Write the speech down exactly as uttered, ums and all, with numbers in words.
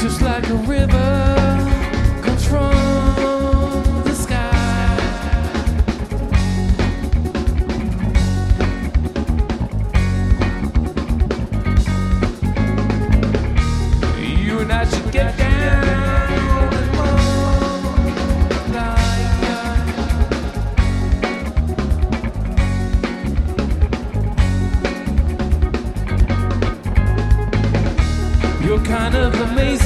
just like a river comes from the sky. You and I should get down and multiply. You're kind of amazing.